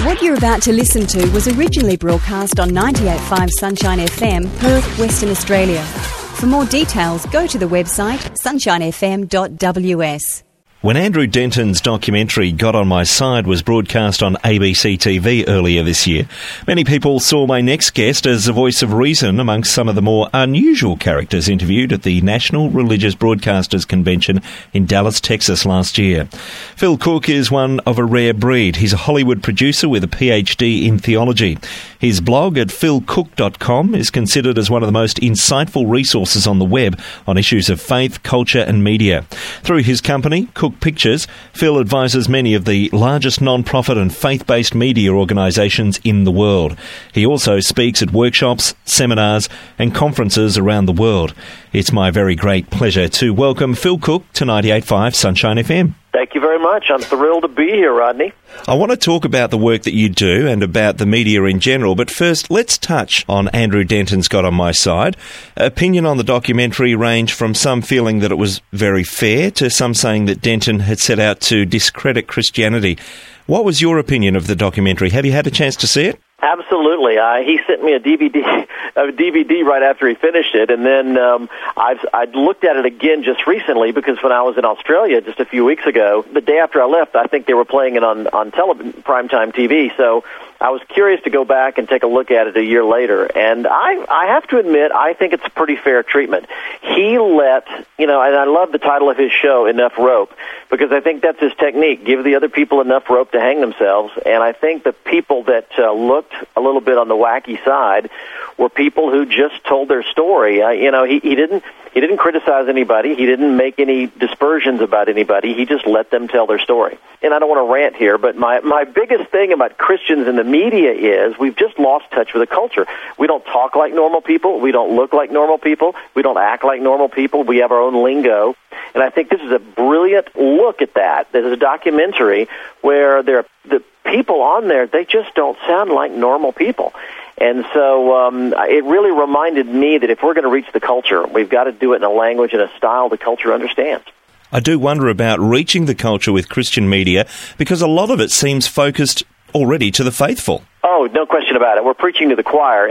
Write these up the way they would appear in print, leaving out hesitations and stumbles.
What you're about to listen to was originally broadcast on 98.5 Sunshine FM, Perth, Western Australia. For more details, go to the website sunshinefm.ws. When Andrew Denton's documentary Got on My Side was broadcast on ABC TV earlier this year, many people saw my next guest as a voice of reason amongst some of the more unusual characters interviewed at the National Religious Broadcasters Convention in Dallas, Texas last year. Phil Cook is one of a rare breed. He's a Hollywood producer with a PhD in theology. His blog at philcook.com is considered as one of the most insightful resources on the web on issues of faith, culture and media. Through his company, Cook Pictures, Phil advises many of the largest non-profit and faith-based media organisations in the world. He also speaks at workshops, seminars and conferences around the world. It's my very great pleasure to welcome Phil Cook to 98.5 Sunshine FM. Thank you very much. I'm thrilled to be here, Rodney. I want to talk about the work that you do and about the media in general, but first let's touch on Andrew Denton's Got on My Side. Opinion on the documentary ranged from some feeling that it was very fair to some saying that Denton had set out to discredit Christianity. What was your opinion of the documentary? Have you had a chance to see it? Absolutely. He sent me a DVD right after he finished it, and then I'd looked at it again just recently because when I was in Australia just a few weeks ago, the day after I left, I think they were playing it on primetime TV, so I was curious to go back and take a look at it a year later, and I have to admit, I think it's pretty fair treatment. He let, and I love the title of his show, Enough Rope, because I think that's his technique, give the other people enough rope to hang themselves, and I think the people that looked a little bit on the wacky side were people who just told their story. He didn't criticize anybody. He didn't make any dispersions about anybody. He just let them tell their story. And I don't want to rant here, but my biggest thing about Christians in the media is we've just lost touch with the culture. We don't talk like normal people. We don't look like normal people. We don't act like normal people. We have our own lingo. And I think this is a brilliant look at that. There's a documentary where the people on there, they just don't sound like normal people. And so it really reminded me that if we're going to reach the culture, we've got to do it in a language and a style the culture understands. I do wonder about reaching the culture with Christian media because a lot of it seems focused already to the faithful. Oh, no question about it. We're preaching to the choir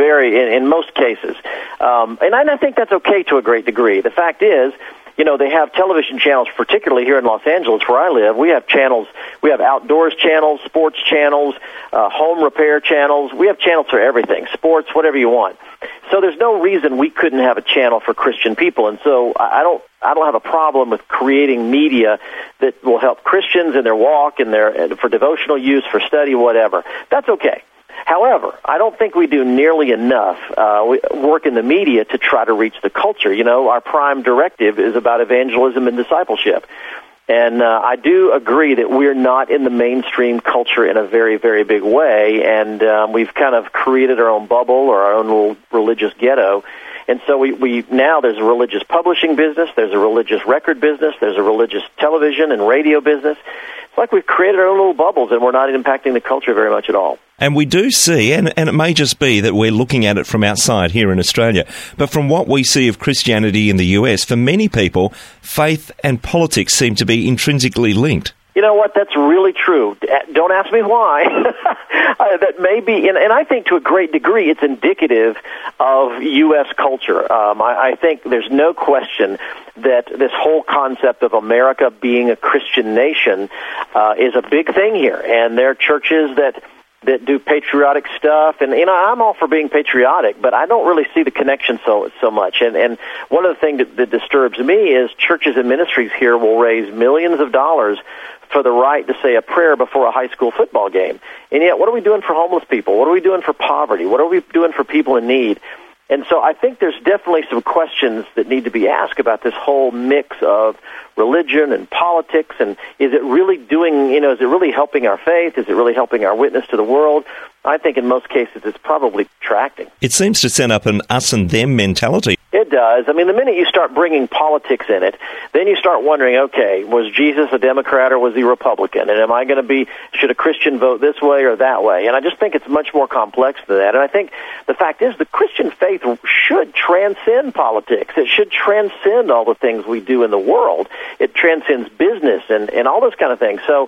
in most cases. And I think that's okay to a great degree. The fact is, they have television channels, particularly here in Los Angeles where I live. We have channels. We have outdoors channels, sports channels, home repair channels. We have channels for everything, sports, whatever you want. So there's no reason we couldn't have a channel for Christian people. And so I don't have a problem with creating media that will help Christians in their walk and for devotional use, for study, whatever. That's okay. However, I don't think we do nearly enough work in the media to try to reach the culture. Our prime directive is about evangelism and discipleship. And I do agree that we're not in the mainstream culture in a very, very big way, and we've kind of created our own bubble or our own little religious ghetto. And so we now there's a religious publishing business, there's a religious record business, there's a religious television and radio business. It's like we've created our own little bubbles, and we're not impacting the culture very much at all. And we do see, and it may just be that we're looking at it from outside here in Australia, but from what we see of Christianity in the US, for many people, faith and politics seem to be intrinsically linked. You know what? That's really true. Don't ask me why. That may be, and I think to a great degree it's indicative of U.S. culture. I think there's no question that this whole concept of America being a Christian nation is a big thing here. And there are churches that do patriotic stuff, and I'm all for being patriotic, but I don't really see the connection so much. And one of the things that disturbs me is churches and ministries here will raise millions of dollars for the right to say a prayer before a high school football game. And yet, what are we doing for homeless people? What are we doing for poverty? What are we doing for people in need? And so I think there's definitely some questions that need to be asked about this whole mix of religion and politics, and is it really is it really helping our faith? Is it really helping our witness to the world? I think in most cases it's probably detracting. It seems to set up an us and them mentality. It does. I mean, the minute you start bringing politics in it, then you start wondering, okay, was Jesus a Democrat or was he Republican? And should a Christian vote this way or that way? And I just think it's much more complex than that. And I think the fact is the Christian faith should transcend politics. It should transcend all the things we do in the world. It transcends business and all those kind of things. So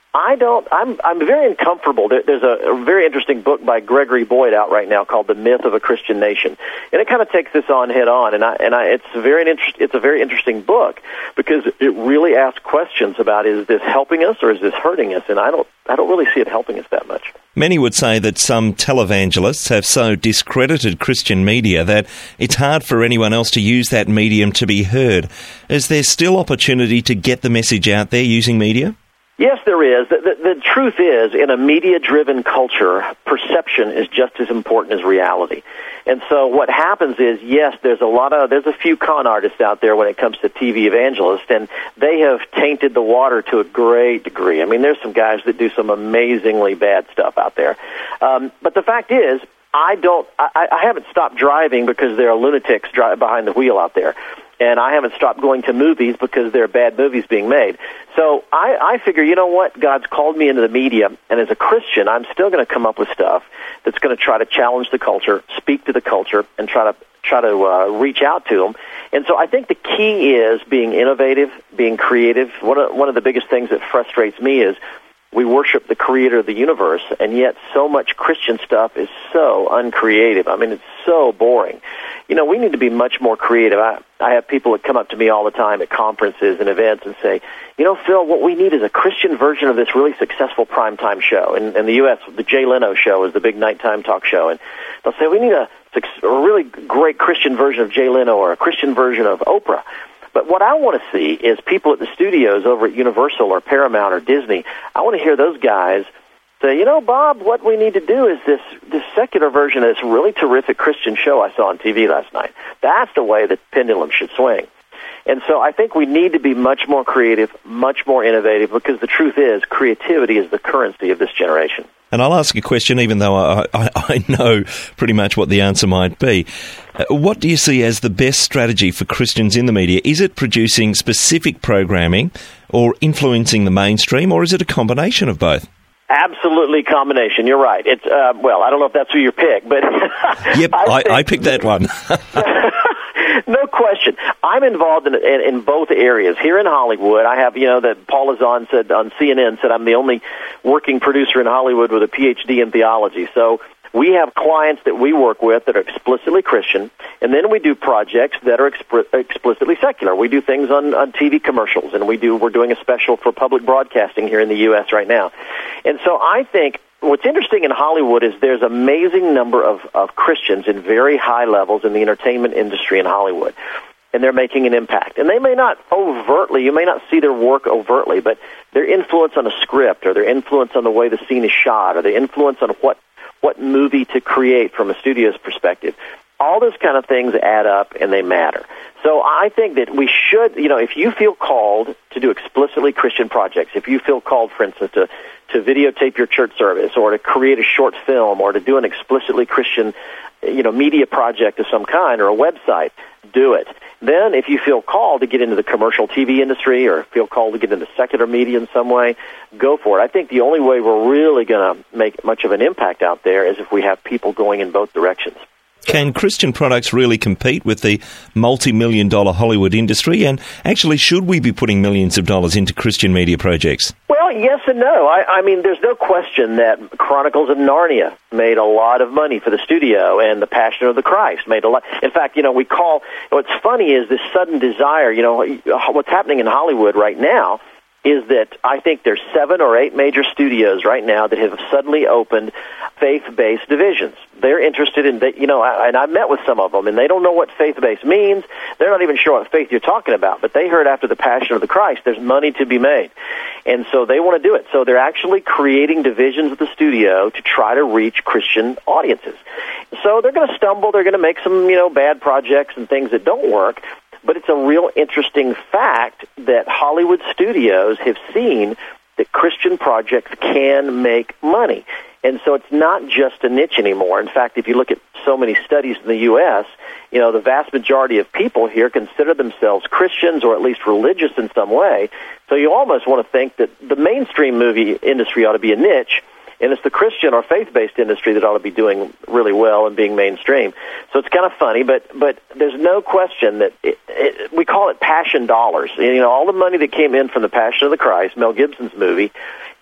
I'm very uncomfortable. There's a very interesting book by Gregory Boyd out right now called The Myth of a Christian Nation, and it kind of takes this on head on. It's a very interesting book because it really asks questions about, is this helping us or is this hurting us? And I don't really see it helping us that much. Many would say that some televangelists have so discredited Christian media that it's hard for anyone else to use that medium to be heard. Is there still opportunity to get the message out there using media? Yes, there is. The truth is, in a media-driven culture, perception is just as important as reality. And so what happens is, yes, there's a few con artists out there when it comes to TV evangelists, and they have tainted the water to a great degree. I mean, there's some guys that do some amazingly bad stuff out there. But the fact is, I haven't stopped driving because there are lunatics behind the wheel out there. And I haven't stopped going to movies because there are bad movies being made. So I figure, you know what? God's called me into the media, and as a Christian, I'm still going to come up with stuff that's going to try to challenge the culture, speak to the culture, and try to reach out to them. And so I think the key is being innovative, being creative. One of the biggest things that frustrates me is we worship the creator of the universe, and yet so much Christian stuff is so uncreative. I mean, it's so boring. You know, we need to be much more creative. I have people that come up to me all the time at conferences and events and say, you know, Phil, what we need is a Christian version of this really successful primetime show. In the U.S., the Jay Leno show is the big nighttime talk show. And they'll say, we need a really great Christian version of Jay Leno or a Christian version of Oprah. But what I want to see is people at the studios over at Universal or Paramount or Disney. I want to hear those guys say, you know, Bob, what we need to do is this secular version of this really terrific Christian show I saw on TV last night. That's the way the pendulum should swing. And so I think we need to be much more creative, much more innovative, because the truth is creativity is the currency of this generation. And I'll ask a question, even though I know pretty much what the answer might be. What do you see as the best strategy for Christians in the media? Is it producing specific programming or influencing the mainstream, or is it a combination of both? Absolutely combination. You're right. It's well, I don't know if that's who you pick, but yep, I picked that one. No question. I'm involved in both areas. Here in Hollywood, I have, that Paul Lazan said on CNN, said I'm the only working producer in Hollywood with a PhD in theology. So we have clients that we work with that are explicitly Christian, and then we do projects that are explicitly secular. We do things on TV commercials, and we're doing a special for public broadcasting here in the U.S. right now. And so I think what's interesting in Hollywood is there's an amazing number of Christians in very high levels in the entertainment industry in Hollywood, and they're making an impact. And they may not overtly, you may not see their work overtly, but their influence on a script, or their influence on the way the scene is shot, or their influence on what movie to create from a studio's perspective. All those kind of things add up, and they matter. So I think that we should, if you feel called to do explicitly Christian projects, if you feel called, for instance, to videotape your church service, or to create a short film, or to do an explicitly Christian, media project of some kind, or a website, do it. Then if you feel called to get into the commercial TV industry, or feel called to get into secular media in some way, go for it. I think the only way we're really going to make much of an impact out there is if we have people going in both directions. Can Christian products really compete with the multi-million-dollar Hollywood industry? And actually, should we be putting millions of dollars into Christian media projects? Well, yes and no. I mean, there's no question that Chronicles of Narnia made a lot of money for the studio, and The Passion of the Christ made a lot. In fact, what's funny is this sudden desire, what's happening in Hollywood right now is that I think there's 7 or 8 major studios right now that have suddenly opened faith-based divisions. They're interested in, and I've met with some of them, and they don't know what faith-based means. They're not even sure what faith you're talking about, but they heard after The Passion of the Christ there's money to be made. And so they want to do it. So they're actually creating divisions of the studio to try to reach Christian audiences. So they're going to stumble. They're going to make some, bad projects and things that don't work. But it's a real interesting fact that Hollywood studios have seen that Christian projects can make money. And so it's not just a niche anymore. In fact, if you look at so many studies in the U.S., the vast majority of people here consider themselves Christians or at least religious in some way. So you almost want to think that the mainstream movie industry ought to be a niche, and it's the Christian or faith-based industry that ought to be doing really well and being mainstream. So it's kind of funny, but there's no question that we call it passion dollars. All the money that came in from The Passion of the Christ, Mel Gibson's movie,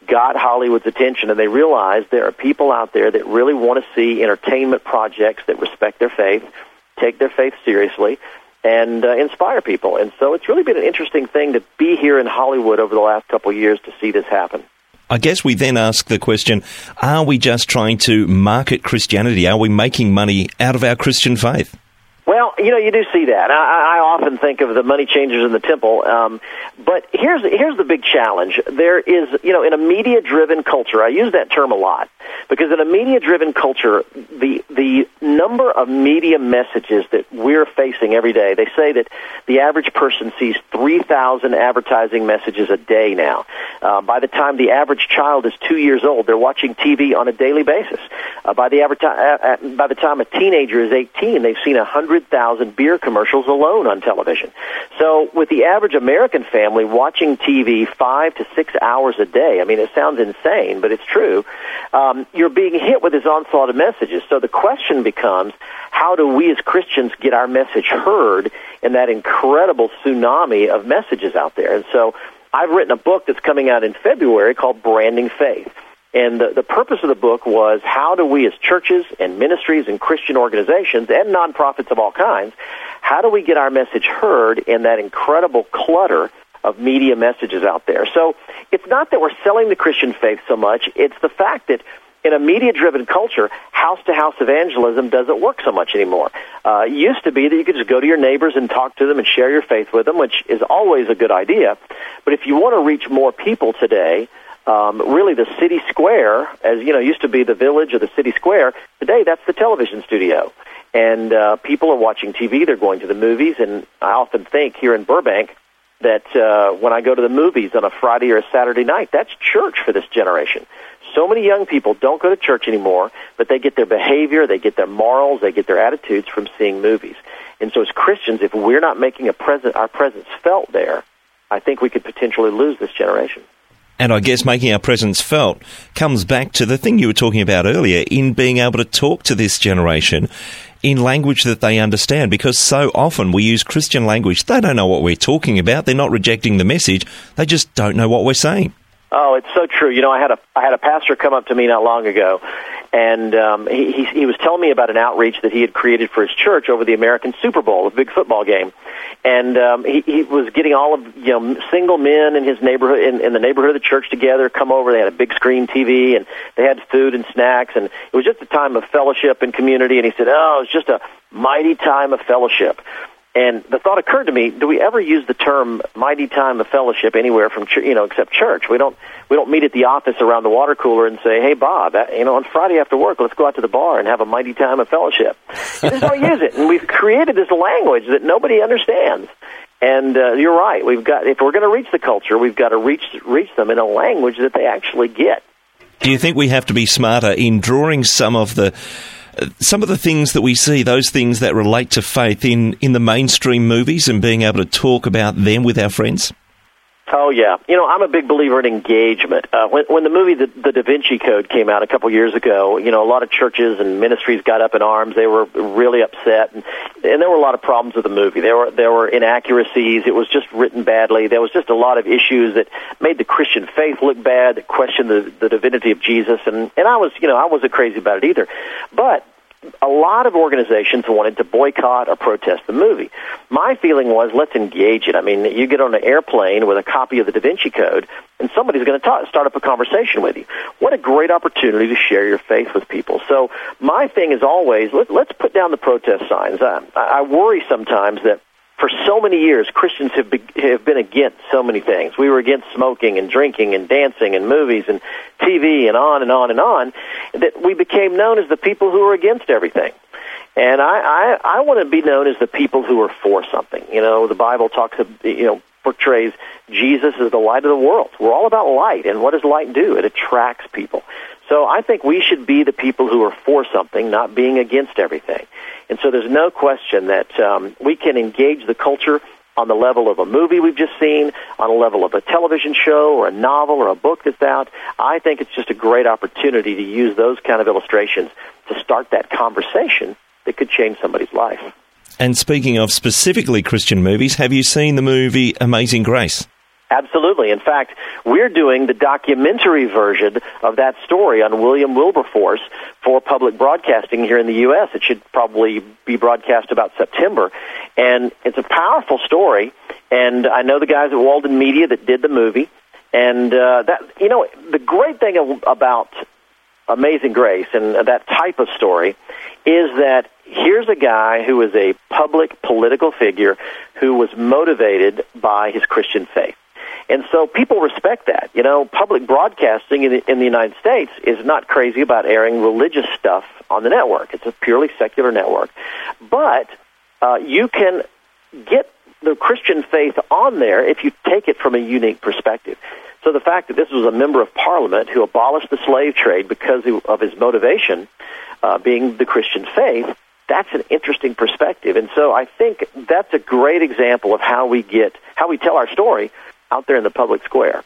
got Hollywood's attention, and they realized there are people out there that really want to see entertainment projects that respect their faith, take their faith seriously, and inspire people. And so it's really been an interesting thing to be here in Hollywood over the last couple of years to see this happen. I guess we then ask the question, are we just trying to market Christianity? Are we making money out of our Christian faith? Well, you do see that. I often think of the money changers in the temple, but here's the big challenge. There is, in a media-driven culture, I use that term a lot, because in a media-driven culture, the number of media messages that we're facing every day, they say that the average person sees 3,000 advertising messages a day now. By the time the average child is 2 years old, they're watching TV on a daily basis. By the time a teenager is 18, they've seen 100,000 beer commercials alone on television. So with the average American family watching TV 5 to 6 hours a day, I mean, it sounds insane, but it's true, you're being hit with this onslaught of messages. So the question becomes, how do we as Christians get our message heard in that incredible tsunami of messages out there? And so I've written a book that's coming out in February called Branding Faith. And the purpose of the book was, how do we as churches and ministries and Christian organizations and nonprofits of all kinds, how do we get our message heard in that incredible clutter of media messages out there? So it's not that we're selling the Christian faith so much, it's the fact that in a media-driven culture, house-to-house evangelism doesn't work so much anymore. It used to be that you could just go to your neighbors and talk to them and share your faith with them, which is always a good idea. But if you want to reach more people today, really the city square, as used to be the village or the city square, today that's the television studio. And people are watching TV, they're going to the movies, and I often think here in Burbank that when I go to the movies on a Friday or a Saturday night, that's church for this generation. So many young people don't go to church anymore, but they get their behavior, they get their morals, they get their attitudes from seeing movies. And so as Christians, if we're not making our presence felt there, I think we could potentially lose this generation. And I guess making our presence felt comes back to the thing you were talking about earlier, in being able to talk to this generation in language that they understand, because so often we use Christian language. They don't know what we're talking about. They're not rejecting the message. They just don't know what we're saying. Oh, it's so true. I had a pastor come up to me not long ago, and he was telling me about an outreach that he had created for his church over the American Super Bowl, a big football game. And he was getting all of single men in his neighborhood, in the neighborhood of the church together, come over. They had a big screen TV, and they had food and snacks, and it was just a time of fellowship and community. And he said, "Oh, it was just a mighty time of fellowship." And the thought occurred to me: do we ever use the term "mighty time of fellowship" anywhere from except church? We don't meet at the office around the water cooler and say, "Hey, Bob, on Friday after work, let's go out to the bar and have a mighty time of fellowship." We just don't use it, and we've created this language that nobody understands. And you're right. If we're going to reach the culture, we've got to reach them in a language that they actually get. Do you think we have to be smarter in drawing some of the things that we see, those things that relate to faith in the mainstream movies, and being able to talk about them with our friends? Oh, yeah. I'm a big believer in engagement. When the movie The Da Vinci Code came out a couple years ago, a lot of churches and ministries got up in arms. They were really upset, and there were a lot of problems with the movie. There were inaccuracies. It was just written badly. There was just a lot of issues that made the Christian faith look bad, that questioned the divinity of Jesus, and I wasn't crazy about it either. But a lot of organizations wanted to boycott or protest the movie. My feeling was, let's engage it. I mean, you get on an airplane with a copy of the Da Vinci Code, and somebody's going to start up a conversation with you. What a great opportunity to share your faith with people. So my thing is always, let's put down the protest signs. I worry sometimes that for so many years, Christians have been against so many things. We were against smoking and drinking and dancing and movies and TV and on and on and on, that we became known as the people who are against everything. And I want to be known as the people who are for something. The Bible portrays Jesus as the light of the world. We're all about light, and what does light do? It attracts people. So I think we should be the people who are for something, not being against everything. And so there's no question that we can engage the culture on the level of a movie we've just seen, on a level of a television show or a novel or a book that's out. I think it's just a great opportunity to use those kind of illustrations to start that conversation that could change somebody's life. And speaking of specifically Christian movies, have you seen the movie Amazing Grace? Absolutely. In fact, we're doing the documentary version of that story on William Wilberforce for public broadcasting here in the U.S. It should probably be broadcast about September. And it's a powerful story. And I know the guys at Walden Media that did the movie. And the great thing about Amazing Grace and that type of story is that here's a guy who is a public political figure who was motivated by his Christian faith. And so people respect that. Public broadcasting in the United States is not crazy about airing religious stuff on the network. It's a purely secular network. But you can get the Christian faith on there if you take it from a unique perspective. So the fact that this was a member of Parliament who abolished the slave trade because of his motivation, being the Christian faith, that's an interesting perspective. And so I think that's a great example of how we tell our story out there in the public square.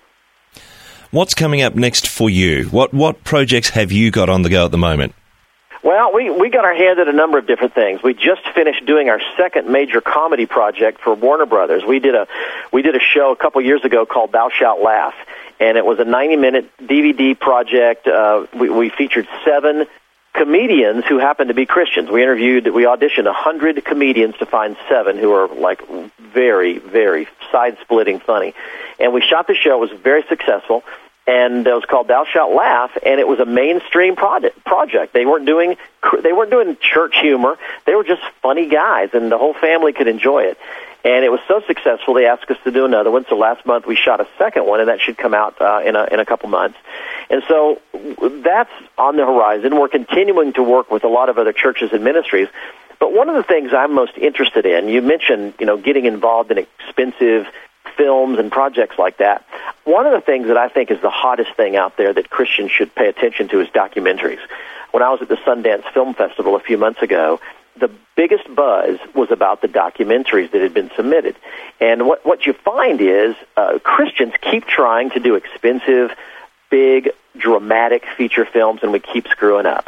What's coming up next for you? What projects have you got on the go at the moment? Well, we got our hands at a number of different things. We just finished doing our second major comedy project for Warner Brothers. We did a show a couple years ago called Thou Shalt Laugh, and it was a 90-minute DVD project. We featured 7 comedians who happened to be Christians. We auditioned 100 comedians to find 7 who are like very, very side-splitting funny. And we shot the show. It was very successful. And it was called Thou Shalt Laugh, and it was a mainstream project. They weren't doing church humor. They were just funny guys, and the whole family could enjoy it. And it was so successful, they asked us to do another one. So last month we shot a second one, and that should come out in a couple months. And so that's on the horizon. We're continuing to work with a lot of other churches and ministries. But one of the things I'm most interested in, you mentioned, getting involved in expensive films and projects like that. One of the things that I think is the hottest thing out there that Christians should pay attention to is documentaries. When I was at the Sundance Film Festival a few months ago, the biggest buzz was about the documentaries that had been submitted. And what you find is Christians keep trying to do expensive, big, dramatic feature films, and we keep screwing up.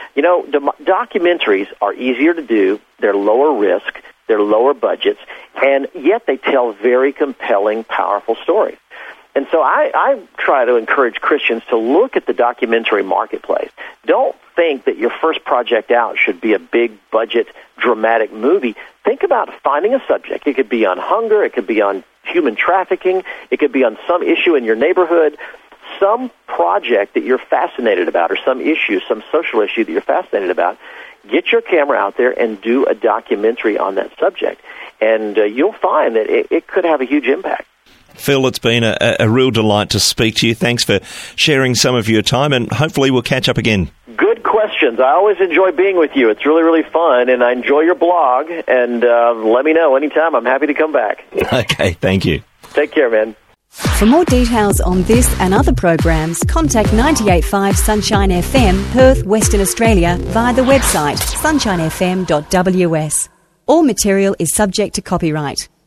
Documentaries are easier to do, they're lower risk, they're lower budgets, and yet they tell very compelling, powerful stories. And so I try to encourage Christians to look at the documentary marketplace. Don't think that your first project out should be a big budget, dramatic movie. Think about finding a subject. It could be on hunger, it could be on human trafficking, it could be on some issue in your neighborhood, some project that you're fascinated about, or some issue, some social issue that you're fascinated about. Get your camera out there and do a documentary on that subject. And you'll find that it could have a huge impact. Phil, it's been a real delight to speak to you. Thanks for sharing some of your time, and hopefully we'll catch up again. Good questions. I always enjoy being with you. It's really, really fun, and I enjoy your blog. And let me know anytime. I'm happy to come back. Okay, thank you. Take care, man. For more details on this and other programs, contact 98.5 Sunshine FM, Perth, Western Australia, via the website sunshinefm.ws. All material is subject to copyright.